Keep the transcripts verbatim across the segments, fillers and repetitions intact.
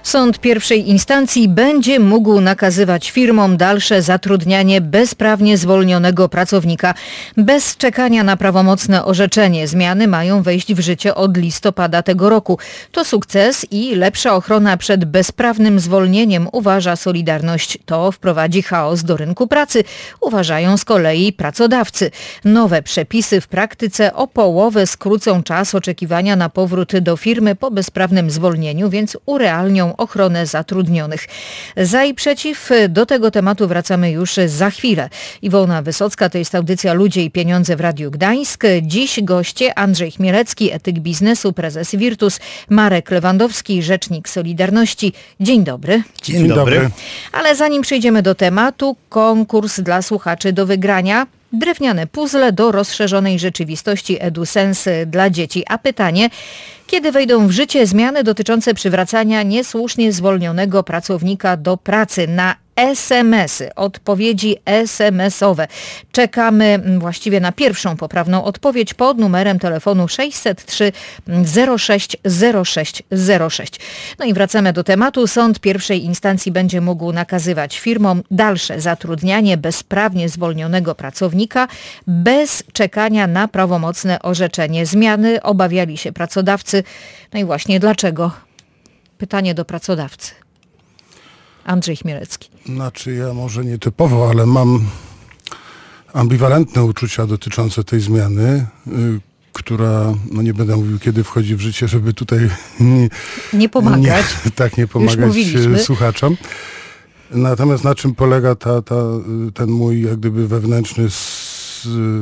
Sąd pierwszej instancji będzie mógł nakazywać firmom dalsze zatrudnianie bezprawnie zwolnionego pracownika. Bez czekania na prawomocne orzeczenie zmiany mają wejść w życie od listopada tego roku. To sukces i lepsza ochrona przed bezprawnym zwolnieniem, uważa Solidarność. To wprowadzi chaos do rynku pracy, uważają z kolei pracodawcy. Nowe przepisy w praktyce o połowę skrócą czas oczekiwania na powrót do firmy po bezprawnym zwolnieniu, więc urealnią ochronę zatrudnionych. Za i przeciw, do tego tematu wracamy już za chwilę. Iwona Wysocka, to jest audycja Ludzie i Pieniądze w Radiu Gdańsk. Dziś goście Andrzej Chmielecki, etyk biznesu, prezes Virtus, Marek Lewandowski, rzecznik Solidarności. Dzień dobry. Dzień, Dzień dobry. dobry. Ale zanim przejdziemy do tematu, konkurs dla słuchaczy do wygrania. Drewniane puzzle do rozszerzonej rzeczywistości EduSense dla dzieci. A pytanie, kiedy wejdą w życie zmiany dotyczące przywracania niesłusznie zwolnionego pracownika do pracy? Na es em esy, odpowiedzi es em esowe. Czekamy właściwie na pierwszą poprawną odpowiedź pod numerem telefonu sześćset trzy zero sześć zero sześć zero sześć. No i wracamy do tematu. Sąd pierwszej instancji będzie mógł nakazywać firmom dalsze zatrudnianie bezprawnie zwolnionego pracownika bez czekania na prawomocne orzeczenie. Zmiany obawiali się pracodawcy. No i właśnie dlaczego? Pytanie do pracodawcy. Andrzej Chmielecki. Znaczy ja może nietypowo, ale mam ambiwalentne uczucia dotyczące tej zmiany, y, która, no nie będę mówił kiedy wchodzi w życie, żeby tutaj nie, nie pomagać. Nie, tak, nie pomagać słuchaczom. Natomiast na czym polega ta, ta, ten mój jak gdyby wewnętrzny, s,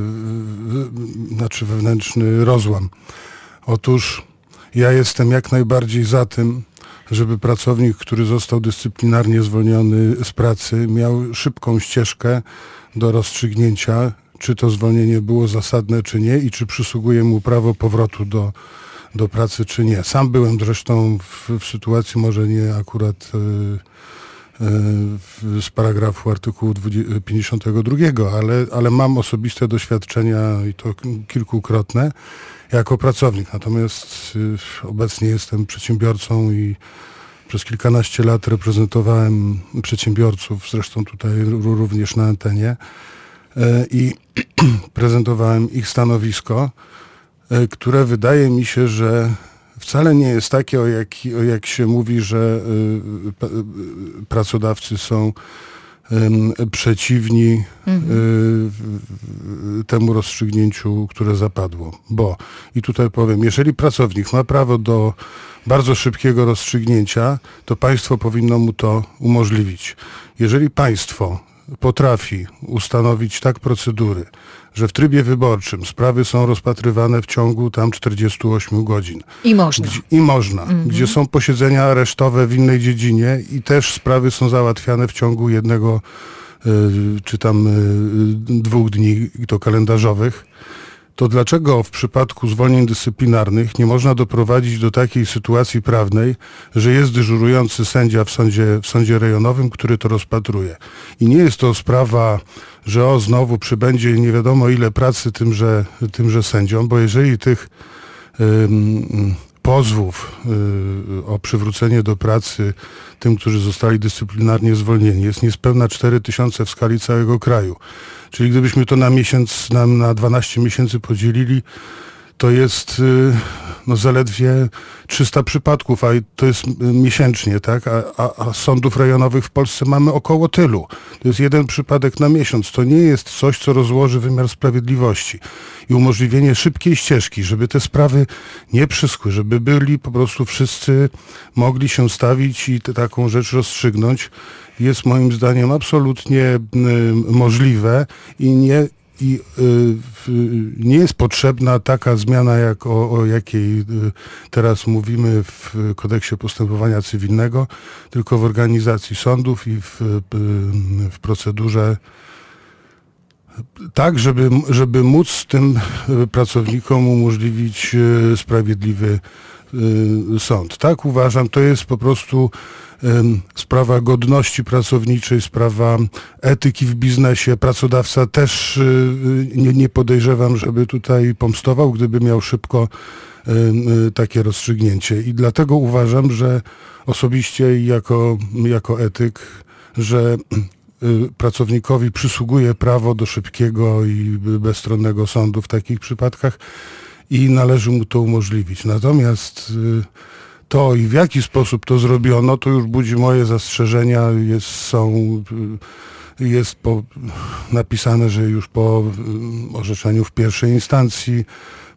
y, znaczy wewnętrzny rozłam? Otóż ja jestem jak najbardziej za tym, żeby pracownik, który został dyscyplinarnie zwolniony z pracy, miał szybką ścieżkę do rozstrzygnięcia, czy to zwolnienie było zasadne, czy nie i czy przysługuje mu prawo powrotu do, do pracy, czy nie. Sam byłem zresztą w, w sytuacji, może nie akurat yy, yy, z paragrafu artykułu pięćdziesiątego drugiego, ale, ale mam osobiste doświadczenia i to kilkukrotne jako pracownik. Natomiast y, obecnie jestem przedsiębiorcą i przez kilkanaście lat reprezentowałem przedsiębiorców, zresztą tutaj również na antenie y, i prezentowałem ich stanowisko, y, które wydaje mi się, że wcale nie jest takie, o jak, o jak się mówi, że y, p, y, pracodawcy są przeciwni mhm. y, temu rozstrzygnięciu, które zapadło. Bo, i tutaj powiem, jeżeli pracownik ma prawo do bardzo szybkiego rozstrzygnięcia, to państwo powinno mu to umożliwić. Jeżeli państwo potrafi ustanowić tak procedury, że w trybie wyborczym sprawy są rozpatrywane w ciągu tam czterdziestu ośmiu godzin. I można. Gdzie, I można. Mhm. Gdzie są posiedzenia aresztowe w innej dziedzinie i też sprawy są załatwiane w ciągu jednego y, czy tam y, dwóch dni, to kalendarzowych. To dlaczego w przypadku zwolnień dyscyplinarnych nie można doprowadzić do takiej sytuacji prawnej, że jest dyżurujący sędzia w sądzie, w sądzie rejonowym, który to rozpatruje? I nie jest to sprawa, że o znowu przybędzie nie wiadomo ile pracy tymże, tymże sędziom, bo jeżeli tych ym, pozwów y, o przywrócenie do pracy tym, którzy zostali dyscyplinarnie zwolnieni, jest niespełna cztery tysiące w skali całego kraju. Czyli gdybyśmy to na miesiąc, na, na dwanaście miesięcy podzielili, to jest y, no zaledwie trzysta przypadków, a to jest miesięcznie, tak? A, a, a sądów rejonowych w Polsce mamy około tylu. To jest jeden przypadek na miesiąc. To nie jest coś, co rozłoży wymiar sprawiedliwości. I umożliwienie szybkiej ścieżki, żeby te sprawy nie przyschły, żeby byli po prostu wszyscy mogli się stawić i te, taką rzecz rozstrzygnąć, jest moim zdaniem absolutnie y, możliwe i nie I y, y, nie jest potrzebna taka zmiana, jak o, o jakiej y, teraz mówimy w kodeksie postępowania cywilnego, tylko w organizacji sądów i w, y, w procedurze tak, żeby, żeby móc tym pracownikom umożliwić y, sprawiedliwy y, sąd. Tak uważam, to jest po prostu y, sprawa godności pracowniczej, sprawa etyki w biznesie. Pracodawca też y, nie, nie podejrzewam, żeby tutaj pomstował, gdyby miał szybko y, y, takie rozstrzygnięcie. I dlatego uważam, że osobiście i jako, jako etyk, że pracownikowi przysługuje prawo do szybkiego i bezstronnego sądu w takich przypadkach i należy mu to umożliwić. Natomiast to i w jaki sposób to zrobiono, to już budzi moje zastrzeżenia. Jest, są, jest po, napisane, że już po orzeczeniu w pierwszej instancji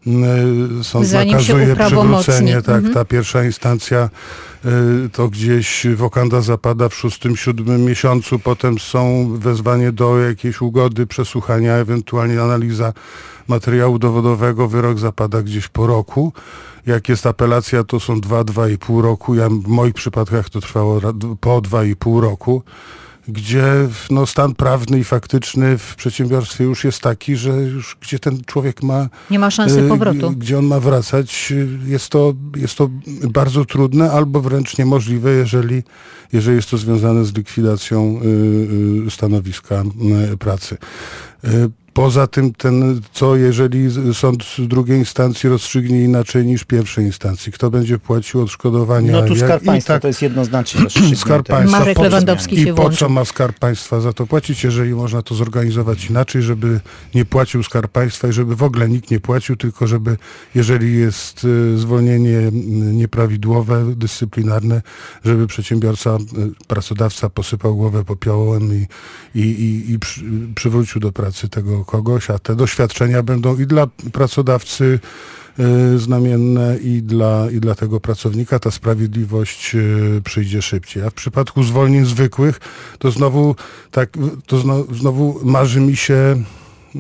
sąd Zanim nakazuje przywrócenie, tak, mhm. ta pierwsza instancja to gdzieś wokanda zapada w szóstym, siódmym miesiącu, potem są wezwanie do jakiejś ugody, przesłuchania, ewentualnie analiza materiału dowodowego, wyrok zapada gdzieś po roku. Jak jest apelacja, to są dwa, dwa i pół roku. Ja, w moich przypadkach to trwało po dwa i pół roku, gdzie no, stan prawny i faktyczny w przedsiębiorstwie już jest taki, że już gdzie ten człowiek ma... Nie ma szansy powrotu. Gdzie on ma wracać, jest to, jest to bardzo trudne albo wręcz niemożliwe, jeżeli, jeżeli jest to związane z likwidacją y, y, stanowiska y, pracy. Y, Poza tym, ten, co jeżeli sąd drugiej instancji rozstrzygnie inaczej niż pierwszej instancji? Kto będzie płacił odszkodowania? No tu Skarb Państwa tak, to jest jednoznacznie rozstrzygnięte. Skarb Państwa. Marek Po co- Lewandowski się I po włączył. co ma Skarb Państwa za to płacić, jeżeli można to zorganizować inaczej, żeby nie płacił Skarb Państwa i żeby w ogóle nikt nie płacił, tylko żeby, jeżeli jest y, zwolnienie y, nieprawidłowe, dyscyplinarne, żeby przedsiębiorca, y, pracodawca posypał głowę popiołem i, i, i, i przy, przywrócił do pracy tego kogoś, a te doświadczenia będą i dla pracodawcy y, znamienne i dla, i dla tego pracownika. Ta sprawiedliwość y, przyjdzie szybciej. A w przypadku zwolnień zwykłych to znowu tak, to znowu, znowu marzy mi się y,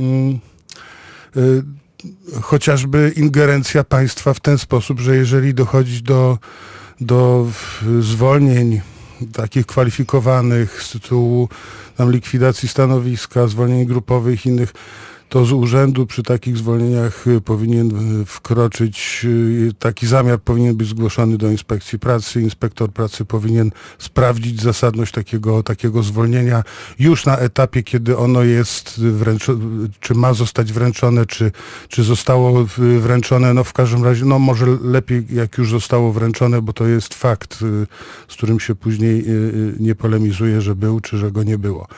y, chociażby ingerencja państwa w ten sposób, że jeżeli dochodzi do, do zwolnień takich kwalifikowanych z tytułu tam likwidacji stanowiska, zwolnień grupowych i innych, to z urzędu przy takich zwolnieniach powinien wkroczyć, taki zamiar powinien być zgłoszony do inspekcji pracy. Inspektor pracy powinien sprawdzić zasadność takiego, takiego zwolnienia już na etapie, kiedy ono jest wręczone, czy ma zostać wręczone, czy, czy zostało wręczone. No w każdym razie, no może lepiej jak już zostało wręczone, bo to jest fakt, z którym się później nie polemizuje, że był, czy że go nie było.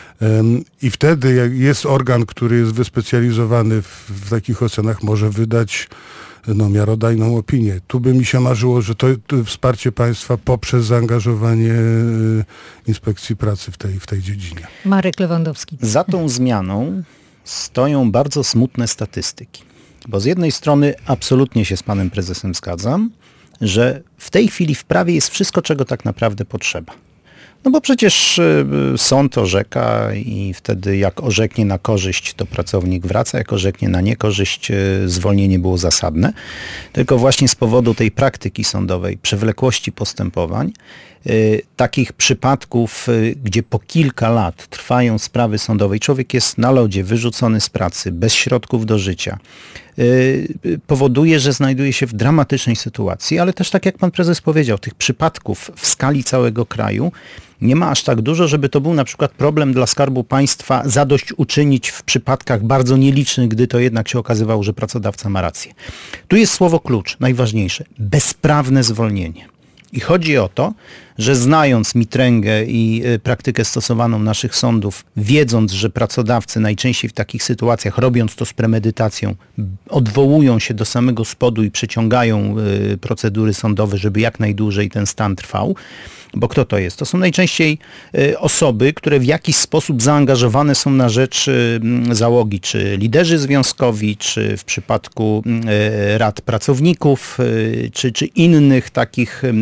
I wtedy jak jest organ, który jest wyspecjalizowany w, w takich ocenach, może wydać no, miarodajną opinię. Tu by mi się marzyło, że to, to wsparcie państwa poprzez zaangażowanie y, inspekcji pracy w tej, w tej dziedzinie. Marek Lewandowski. Za tą zmianą stoją bardzo smutne statystyki. Bo z jednej strony absolutnie się z panem prezesem zgadzam, że w tej chwili w prawie jest wszystko, czego tak naprawdę potrzeba. No bo przecież y, sąd orzeka i wtedy jak orzeknie na korzyść, to pracownik wraca, jak orzeknie na niekorzyść, y, zwolnienie było zasadne. Tylko właśnie z powodu tej praktyki sądowej, przewlekłości postępowań, y, takich przypadków, y, gdzie po kilka lat trwają sprawy sądowe, człowiek jest na lodzie, wyrzucony z pracy, bez środków do życia, powoduje, że znajduje się w dramatycznej sytuacji, ale też tak jak pan prezes powiedział, tych przypadków w skali całego kraju nie ma aż tak dużo, żeby to był na przykład problem dla Skarbu Państwa zadośćuczynić w przypadkach bardzo nielicznych, gdy to jednak się okazywało, że pracodawca ma rację. Tu jest słowo klucz, najważniejsze, bezprawne zwolnienie. I chodzi o to, że znając mitręgę i y, praktykę stosowaną naszych sądów, wiedząc, że pracodawcy najczęściej w takich sytuacjach, robiąc to z premedytacją, odwołują się do samego spodu i przeciągają y, procedury sądowe, żeby jak najdłużej ten stan trwał. Bo kto to jest? To są najczęściej y, osoby, które w jakiś sposób zaangażowane są na rzecz y, załogi, czy liderzy związkowi, czy w przypadku y, rad pracowników, y, czy, czy innych takich y,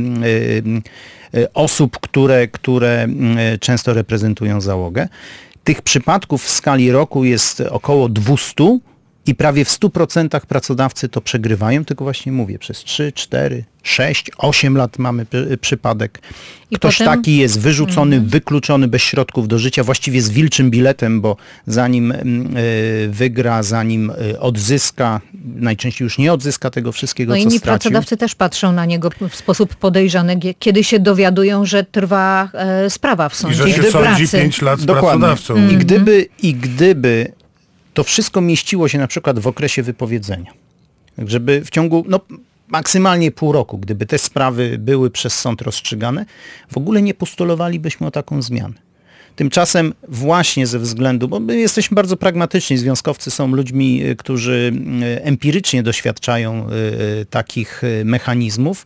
y, osób, które, które y, często reprezentują załogę. Tych przypadków w skali roku jest około dwieście I prawie w stu procentach pracodawcy to przegrywają, tylko właśnie mówię, przez trzy, cztery, sześć, osiem lat mamy przy, przypadek. I Ktoś potem... taki jest wyrzucony, mm. wykluczony bez środków do życia, właściwie z wilczym biletem, bo zanim y, wygra, zanim y, odzyska, najczęściej już nie odzyska tego wszystkiego, no co inni stracił. pracodawcy też patrzą na niego w sposób podejrzany, kiedy się dowiadują, że trwa e, sprawa w sądzie. I że się Gdy sądzi pracy... pięć lat z Dokładnie. pracodawcą. Mm. I gdyby, I gdyby to wszystko mieściło się na przykład w okresie wypowiedzenia, żeby w ciągu no, maksymalnie pół roku, gdyby te sprawy były przez sąd rozstrzygane, w ogóle nie postulowalibyśmy o taką zmianę. Tymczasem właśnie ze względu, bo my jesteśmy bardzo pragmatyczni, związkowcy są ludźmi, którzy empirycznie doświadczają takich mechanizmów,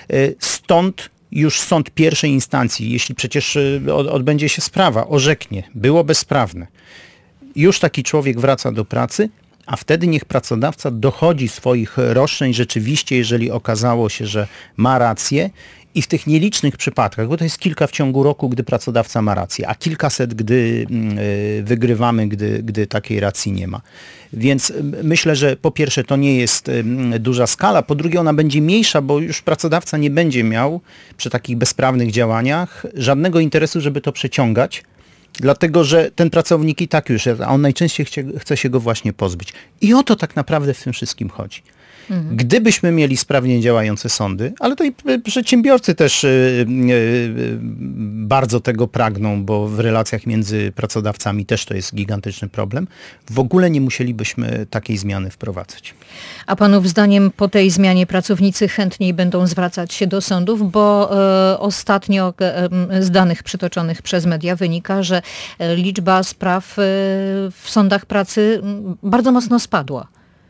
stąd już sąd pierwszej instancji, jeśli przecież odbędzie się sprawa, orzeknie, było bezprawne. Już taki człowiek wraca do pracy, a wtedy niech pracodawca dochodzi swoich roszczeń rzeczywiście, jeżeli okazało się, że ma rację i w tych nielicznych przypadkach, bo to jest kilka w ciągu roku, gdy pracodawca ma rację, a kilkaset, gdy yy, wygrywamy, gdy, gdy takiej racji nie ma. Więc myślę, że po pierwsze to nie jest yy, duża skala, po drugie ona będzie mniejsza, bo już pracodawca nie będzie miał przy takich bezprawnych działaniach żadnego interesu, żeby to przeciągać, dlatego że ten pracownik i tak już jest, a on najczęściej chce, chce się go właśnie pozbyć. I o to tak naprawdę w tym wszystkim chodzi. Mhm. Gdybyśmy mieli sprawnie działające sądy, ale to i przedsiębiorcy też yy, yy, bardzo tego pragną, bo w relacjach między pracodawcami też to jest gigantyczny problem, w ogóle nie musielibyśmy takiej zmiany wprowadzać. A panów zdaniem po tej zmianie pracownicy chętniej będą zwracać się do sądów, bo e, ostatnio e, z danych przytoczonych przez media wynika, że e, liczba spraw e, w sądach pracy bardzo mocno spadła.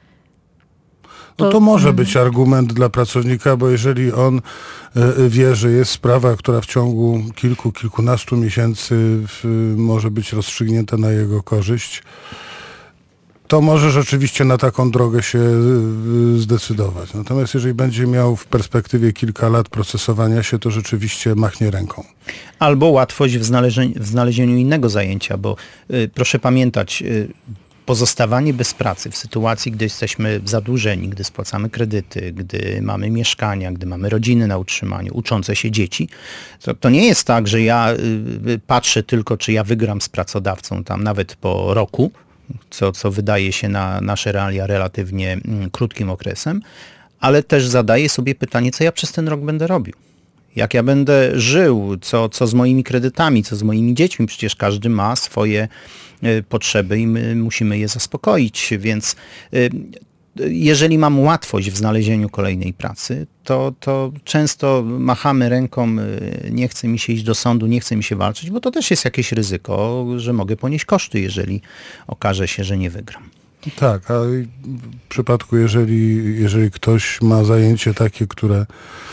No to może być argument dla pracownika, bo jeżeli on wie, że jest sprawa, która w ciągu kilku, kilkunastu miesięcy może być rozstrzygnięta na jego korzyść, to może rzeczywiście na taką drogę się zdecydować. Natomiast jeżeli będzie miał w perspektywie kilka lat procesowania się, to rzeczywiście machnie ręką. Albo łatwość w, znalezieniu, w znalezieniu innego zajęcia, bo y, proszę pamiętać, y, pozostawanie bez pracy w sytuacji, gdy jesteśmy zadłużeni, gdy spłacamy kredyty, gdy mamy mieszkania, gdy mamy rodziny na utrzymaniu, uczące się dzieci, to, to nie jest tak, że ja y, patrzę tylko, czy ja wygram z pracodawcą tam nawet po roku, co, co wydaje się na nasze realia relatywnie mm, krótkim okresem, ale też zadaję sobie pytanie, co ja przez ten rok będę robił. Jak ja będę żył, co, co z moimi kredytami, co z moimi dziećmi, przecież każdy ma swoje y, potrzeby i my musimy je zaspokoić, więc y, jeżeli mam łatwość w znalezieniu kolejnej pracy, to, to często machamy ręką, y, nie chce mi się iść do sądu, nie chce mi się walczyć, bo to też jest jakieś ryzyko, że mogę ponieść koszty, jeżeli okaże się, że nie wygram. Tak, a w przypadku, jeżeli, jeżeli ktoś ma zajęcie takie, które,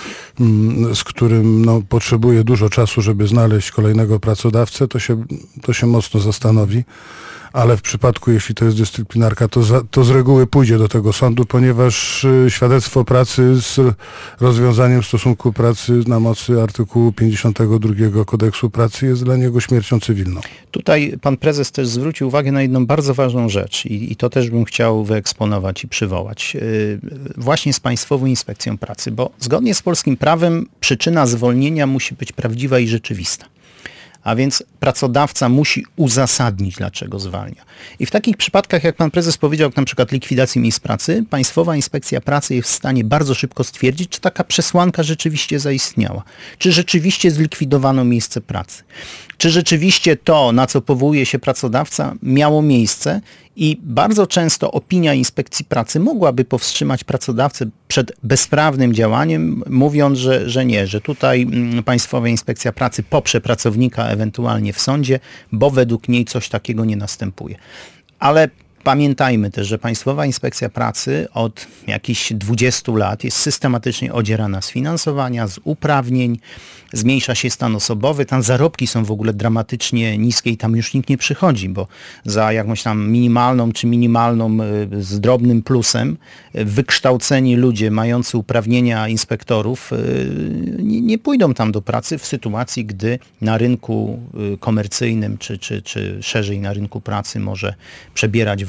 z którym no, potrzebuje dużo czasu, żeby znaleźć kolejnego pracodawcę, to się, to się mocno zastanowi. Ale w przypadku, jeśli to jest dyscyplinarka, to, za, to z reguły pójdzie do tego sądu, ponieważ y, świadectwo pracy z rozwiązaniem stosunku pracy na mocy artykułu pięćdziesiątego drugiego Kodeksu Pracy jest dla niego śmiercią cywilną. Tutaj pan prezes też zwrócił uwagę na jedną bardzo ważną rzecz i, i to też bym chciał wyeksponować i przywołać. Yy, właśnie z Państwową Inspekcją Pracy, bo zgodnie z polskim prawem przyczyna zwolnienia musi być prawdziwa i rzeczywista. A więc pracodawca musi uzasadnić, dlaczego zwalnia. I w takich przypadkach, jak pan prezes powiedział, jak na przykład likwidacji miejsc pracy, Państwowa Inspekcja Pracy jest w stanie bardzo szybko stwierdzić, czy taka przesłanka rzeczywiście zaistniała. Czy rzeczywiście zlikwidowano miejsce pracy. Czy rzeczywiście to, na co powołuje się pracodawca, miało miejsce i bardzo często opinia Inspekcji Pracy mogłaby powstrzymać pracodawcę przed bezprawnym działaniem, mówiąc, że, że nie, że tutaj Państwowa Inspekcja Pracy poprze pracownika ewentualnie w sądzie, bo według niej coś takiego nie następuje. Ale pamiętajmy też, że Państwowa Inspekcja Pracy od jakichś dwudziestu lat jest systematycznie odzierana z finansowania, z uprawnień, zmniejsza się stan osobowy, tam zarobki są w ogóle dramatycznie niskie i tam już nikt nie przychodzi, bo za jakąś tam minimalną czy minimalną z drobnym plusem wykształceni ludzie mający uprawnienia inspektorów nie, nie pójdą tam do pracy w sytuacji, gdy na rynku komercyjnym czy, czy, czy szerzej na rynku pracy może przebierać w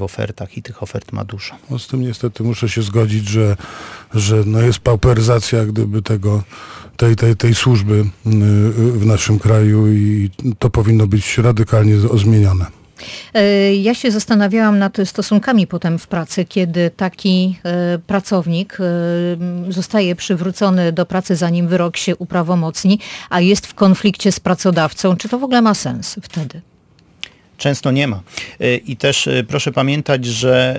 ofertach i tych ofert ma dużo. No z tym niestety muszę się zgodzić, że, że no jest pauperyzacja gdyby tego, tej, tej, tej służby w naszym kraju i to powinno być radykalnie zmienione. Ja się zastanawiałam nad stosunkami potem w pracy, kiedy taki pracownik zostaje przywrócony do pracy, zanim wyrok się uprawomocni, a jest w konflikcie z pracodawcą. Czy to w ogóle ma sens wtedy? Często nie ma. I też proszę pamiętać, że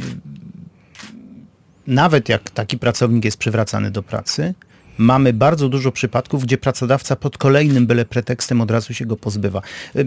nawet jak taki pracownik jest przywracany do pracy, mamy bardzo dużo przypadków, gdzie pracodawca pod kolejnym byle pretekstem od razu się go pozbywa.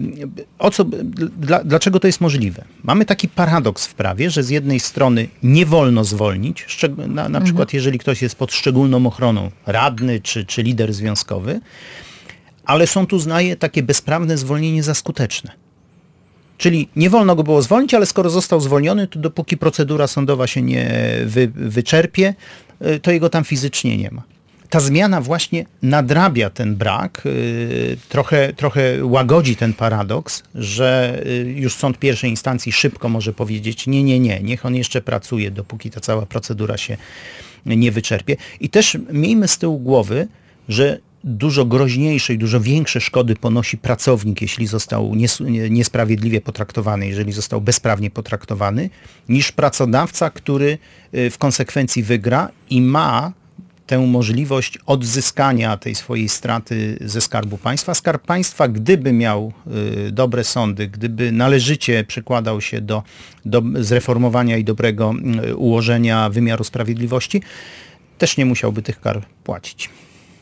O co, dla, dlaczego to jest możliwe? Mamy taki paradoks w prawie, że z jednej strony nie wolno zwolnić, szczeg- na, na przykład jeżeli ktoś jest pod szczególną ochroną, radny czy, czy lider związkowy, ale sąd uznaje takie bezprawne zwolnienie za skuteczne. Czyli nie wolno go było zwolnić, ale skoro został zwolniony, to dopóki procedura sądowa się nie wy, wyczerpie, to jego tam fizycznie nie ma. Ta zmiana właśnie nadrabia ten brak, yy, trochę, trochę łagodzi ten paradoks, że yy, już sąd pierwszej instancji szybko może powiedzieć nie, nie, nie, niech on jeszcze pracuje, dopóki ta cała procedura się nie wyczerpie. I też miejmy z tyłu głowy, że dużo groźniejsze i dużo większe szkody ponosi pracownik, jeśli został nies- niesprawiedliwie potraktowany, jeżeli został bezprawnie potraktowany, niż pracodawca, który yy, w konsekwencji wygra i ma tę możliwość odzyskania tej swojej straty ze Skarbu Państwa. Skarb Państwa, gdyby miał y, dobre sądy, gdyby należycie przykładał się do, do zreformowania i dobrego y, ułożenia wymiaru sprawiedliwości, też nie musiałby tych kar płacić.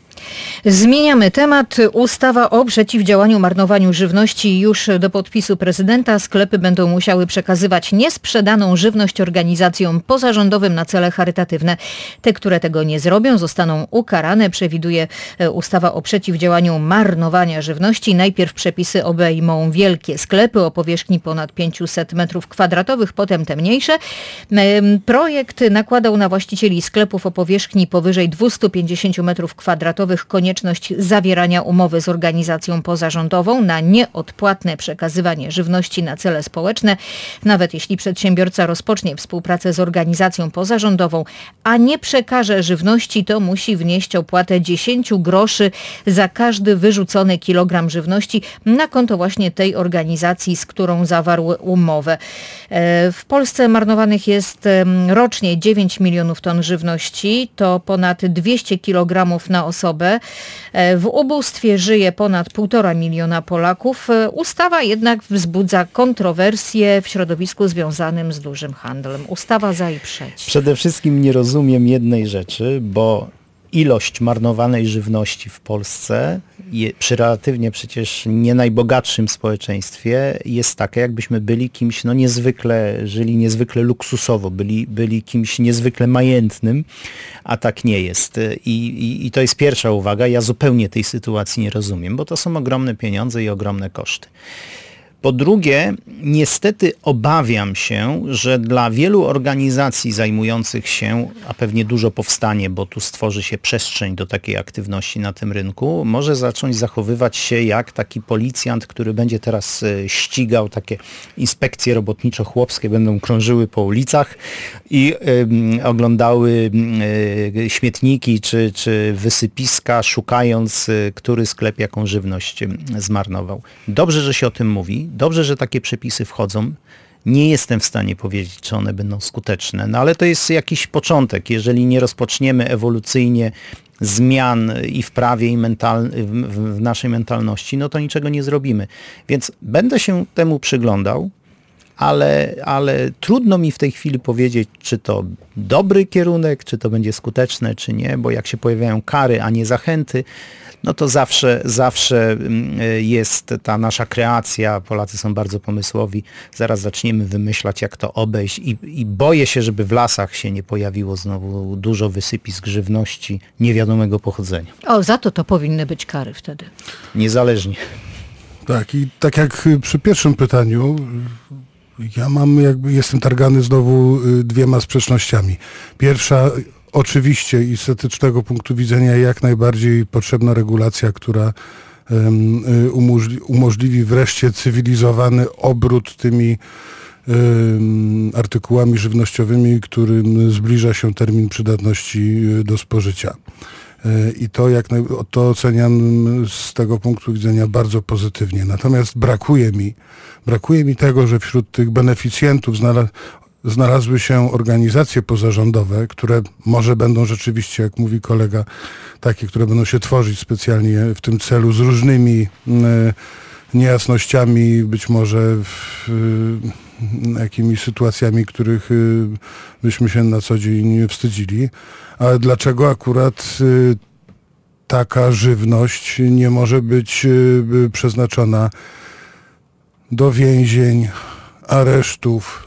Zmieniamy temat. Ustawa o przeciwdziałaniu marnowaniu żywności już do podpisu prezydenta. Sklepy będą musiały przekazywać niesprzedaną żywność organizacjom pozarządowym na cele charytatywne. Te, które tego nie zrobią, zostaną ukarane, przewiduje ustawa o przeciwdziałaniu marnowania żywności. Najpierw przepisy obejmą wielkie sklepy o powierzchni ponad pięćset metrów kwadratowych, potem te mniejsze. Projekt nakładał na właścicieli sklepów o powierzchni powyżej dwieście pięćdziesiąt metrów kwadratowych konieczność zawierania umowy z organizacją pozarządową na nieodpłatne przekazywanie żywności na cele społeczne. Nawet jeśli przedsiębiorca rozpocznie współpracę z organizacją pozarządową, a nie przekaże żywności, to musi wnieść opłatę dziesięć groszy za każdy wyrzucony kilogram żywności na konto właśnie tej organizacji, z którą zawarł umowę. W Polsce marnowanych jest rocznie dziewięć milionów ton żywności, to ponad dwieście kilogramów na osobę. W ubóstwie żyje ponad półtora miliona Polaków. Ustawa jednak wzbudza kontrowersje w środowisku związanym z dużym handlem. Ustawa za i przeciw. Przede wszystkim nie rozumiem jednej rzeczy, bo ilość marnowanej żywności w Polsce je, przy relatywnie przecież nie najbogatszym społeczeństwie jest taka, jakbyśmy byli kimś no niezwykle, żyli niezwykle luksusowo, byli, byli kimś niezwykle majętnym, a tak nie jest. I, i, I to jest pierwsza uwaga. Ja zupełnie tej sytuacji nie rozumiem, bo to są ogromne pieniądze i ogromne koszty. Po drugie, niestety obawiam się, że dla wielu organizacji zajmujących się, a pewnie dużo powstanie, bo tu stworzy się przestrzeń do takiej aktywności na tym rynku, może zacząć zachowywać się jak taki policjant, który będzie teraz ścigał, takie inspekcje robotniczo-chłopskie będą krążyły po ulicach i y, oglądały y, śmietniki czy, czy wysypiska, szukając, y, który sklep jaką żywność y, zmarnował. Dobrze, że się o tym mówi. Dobrze, że takie przepisy wchodzą. Nie jestem w stanie powiedzieć, czy one będą skuteczne, no ale to jest jakiś początek. Jeżeli nie rozpoczniemy ewolucyjnie zmian i w prawie, i mental, w, w naszej mentalności, no to niczego nie zrobimy. Więc będę się temu przyglądał, ale, ale trudno mi w tej chwili powiedzieć, czy to dobry kierunek, czy to będzie skuteczne, czy nie, bo jak się pojawiają kary, a nie zachęty, no to zawsze, zawsze jest ta nasza kreacja, Polacy są bardzo pomysłowi, zaraz zaczniemy wymyślać, jak to obejść i, i boję się, żeby w lasach się nie pojawiło znowu dużo wysypisk żywności niewiadomego pochodzenia. O, za to to powinny być kary wtedy. Niezależnie. Tak, i tak jak przy pierwszym pytaniu, ja mam jakby, jestem targany znowu dwiema sprzecznościami. Pierwsza, oczywiście i z etycznego punktu widzenia jak najbardziej potrzebna regulacja, która um, umożli- umożliwi wreszcie cywilizowany obrót tymi artykułami żywnościowymi, którym zbliża się termin przydatności do spożycia. I to, jak naj... to oceniam z tego punktu widzenia bardzo pozytywnie. Natomiast brakuje mi, brakuje mi tego, że wśród tych beneficjentów znalazł znalazły się organizacje pozarządowe, które może będą rzeczywiście, jak mówi kolega, takie, które będą się tworzyć specjalnie w tym celu z różnymi e, niejasnościami, być może w, e, jakimiś sytuacjami, których e, byśmy się na co dzień wstydzili. Ale dlaczego akurat e, taka żywność nie może być e, przeznaczona do więzień, aresztów,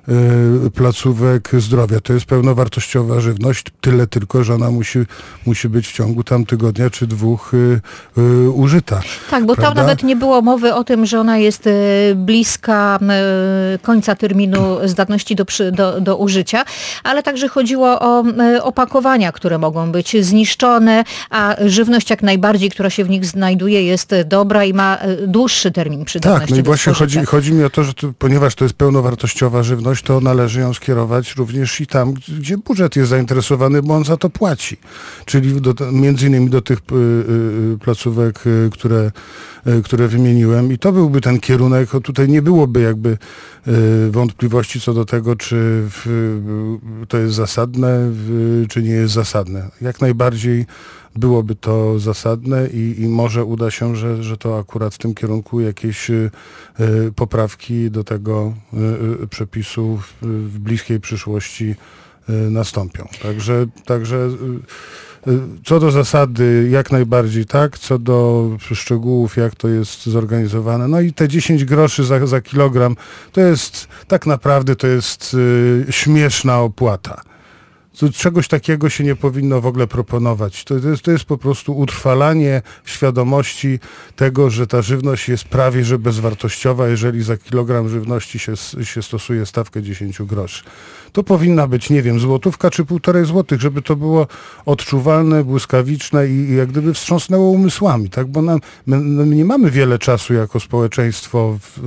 placówek zdrowia? To jest pełnowartościowa żywność, tyle tylko, że ona musi, musi być w ciągu tam tygodnia czy dwóch y, y, użyta. Tak, bo prawda? tam nawet nie było mowy o tym, że ona jest y, bliska y, końca terminu zdatności do, przy, do, do użycia, ale także chodziło o y, opakowania, które mogą być zniszczone, a żywność jak najbardziej, która się w nich znajduje, jest dobra i ma y, dłuższy termin przydatności. Tak, no i do właśnie chodzi, spożycia. chodzi mi o to, że to, ponieważ to jest pełnowartościowa żywność, to należy ją skierować również i tam, gdzie budżet jest zainteresowany, bo on za to płaci. Czyli do, między innymi do tych y, y, placówek, y, które, y, które wymieniłem. I to byłby ten kierunek. O, tutaj nie byłoby jakby y, wątpliwości co do tego, czy w, y, to jest zasadne, y, czy nie jest zasadne. Jak najbardziej byłoby to zasadne i, i może uda się, że, że to akurat w tym kierunku jakieś y, y, poprawki do tego y, y, przepisu w, w bliskiej przyszłości y, nastąpią. Także, także y, y, co do zasady jak najbardziej tak, co do szczegółów jak to jest zorganizowane. No i te dziesięć groszy za, za kilogram to jest tak naprawdę to jest y, śmieszna opłata. Czegoś takiego się nie powinno w ogóle proponować. To jest, to jest po prostu utrwalanie świadomości tego, że ta żywność jest prawie że bezwartościowa, jeżeli za kilogram żywności się, się stosuje stawkę dziesięć groszy. To powinna być, nie wiem, złotówka czy półtorej złotych, żeby to było odczuwalne, błyskawiczne i, i jak gdyby wstrząsnęło umysłami, tak? Bo nam, my, my nie mamy wiele czasu jako społeczeństwo w,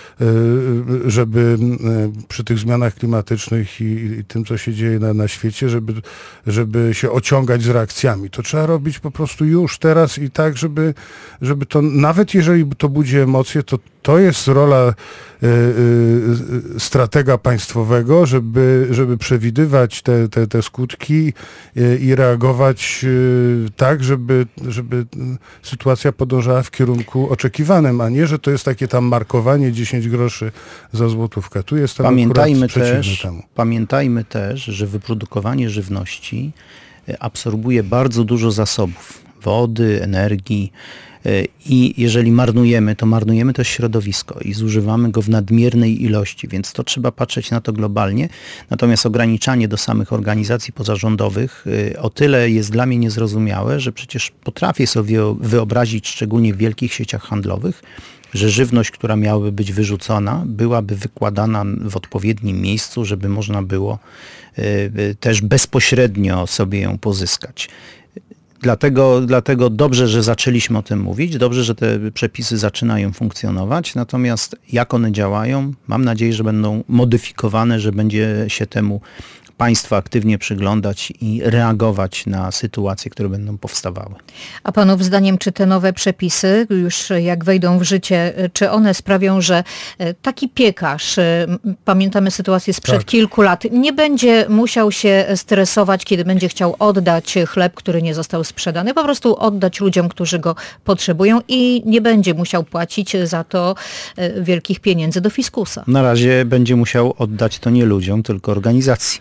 żeby przy tych zmianach klimatycznych i, i tym, co się dzieje na, na świecie, żeby, żeby się ociągać z reakcjami. To trzeba robić po prostu już, teraz i tak, żeby, żeby to, nawet jeżeli to budzi emocje, to to jest rola y, y, stratega państwowego, żeby, żeby przewidywać te, te, te skutki y, i reagować y, tak, żeby, żeby sytuacja podążała w kierunku oczekiwanym, a nie, że to jest takie tam markowanie dziesięć groszy za złotówkę. Tu jestem pamiętajmy akurat przeciwny też, temu. Pamiętajmy też, że wyprodukowanie żywności absorbuje bardzo dużo zasobów wody, energii, i jeżeli marnujemy, to marnujemy też środowisko i zużywamy go w nadmiernej ilości, więc to trzeba patrzeć na to globalnie. Natomiast ograniczanie do samych organizacji pozarządowych o tyle jest dla mnie niezrozumiałe, że przecież potrafię sobie wyobrazić, szczególnie w wielkich sieciach handlowych, że żywność, która miałaby być wyrzucona, byłaby wykładana w odpowiednim miejscu, żeby można było też bezpośrednio sobie ją pozyskać. Dlatego, dlatego dobrze, że zaczęliśmy o tym mówić, dobrze, że te przepisy zaczynają funkcjonować, natomiast jak one działają, mam nadzieję, że będą modyfikowane, że będzie się temu państwo aktywnie przyglądać i reagować na sytuacje, które będą powstawały. A panów zdaniem, czy te nowe przepisy, już jak wejdą w życie, czy one sprawią, że taki piekarz, pamiętamy sytuację sprzed tak. kilku lat, nie będzie musiał się stresować, kiedy będzie chciał oddać chleb, który nie został sprzedany, po prostu oddać ludziom, którzy go potrzebują i nie będzie musiał płacić za to wielkich pieniędzy do fiskusa. Na razie będzie musiał oddać to nie ludziom, tylko organizacji.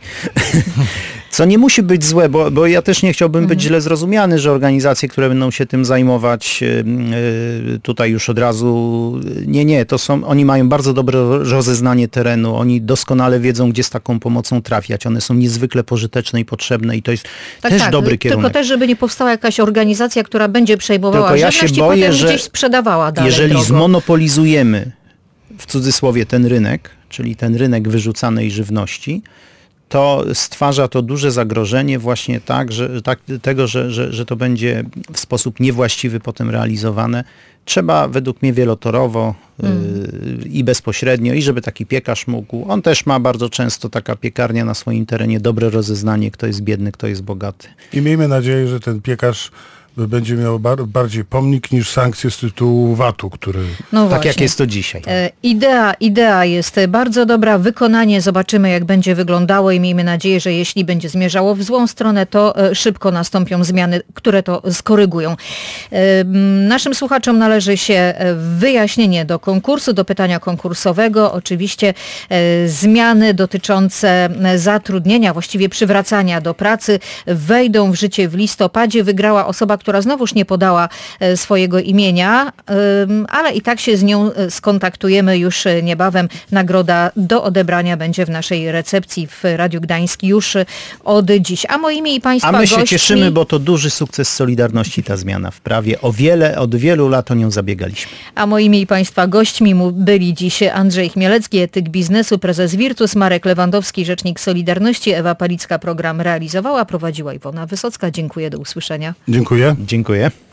Co nie musi być złe, bo, bo ja też nie chciałbym być źle zrozumiany, że organizacje, które będą się tym zajmować, tutaj już od razu, nie, nie, to są, oni mają bardzo dobre rozeznanie terenu, oni doskonale wiedzą, gdzie z taką pomocą trafiać, one są niezwykle pożyteczne i potrzebne i to jest tak, też tak, dobry kierunek. Tylko też, żeby nie powstała jakaś organizacja, która będzie przejmowała tylko ja się żywność boję, i potem że gdzieś sprzedawała dalej jeżeli drogą. zmonopolizujemy w cudzysłowie ten rynek, czyli ten rynek wyrzucanej żywności, to stwarza to duże zagrożenie właśnie tak, że, tak tego, że, że, że to będzie w sposób niewłaściwy potem realizowane. Trzeba według mnie wielotorowo mm. yy, i bezpośrednio, i żeby taki piekarz mógł. On też ma bardzo często, taka piekarnia na swoim terenie, dobre rozeznanie, kto jest biedny, kto jest bogaty. I miejmy nadzieję, że ten piekarz będzie miał bar- bardziej pomnik niż sankcje z tytułu vatu, który... No tak właśnie. jak jest to dzisiaj. E, idea, idea jest bardzo dobra, wykonanie zobaczymy, jak będzie wyglądało i miejmy nadzieję, że jeśli będzie zmierzało w złą stronę, to e, szybko nastąpią zmiany, które to skorygują. E, naszym słuchaczom należy się wyjaśnienie do konkursu, do pytania konkursowego. Oczywiście e, zmiany dotyczące zatrudnienia, właściwie przywracania do pracy wejdą w życie w listopadzie. Wygrała osoba, która znowuż nie podała swojego imienia, ale i tak się z nią skontaktujemy już niebawem. Nagroda do odebrania będzie w naszej recepcji w Radiu Gdańsk już od dziś. A moimi i Państwa A my się gośćmi... cieszymy, bo to duży sukces Solidarności, ta zmiana w prawie. O wiele, od wielu lat o nią zabiegaliśmy. A moimi i Państwa gośćmi byli dziś Andrzej Chmielecki, etyk biznesu, prezes Virtus, Marek Lewandowski, rzecznik Solidarności, Ewa Palicka program realizowała, prowadziła Iwona Wysocka. Dziękuję, do usłyszenia. Dziękuję. Dziękuję.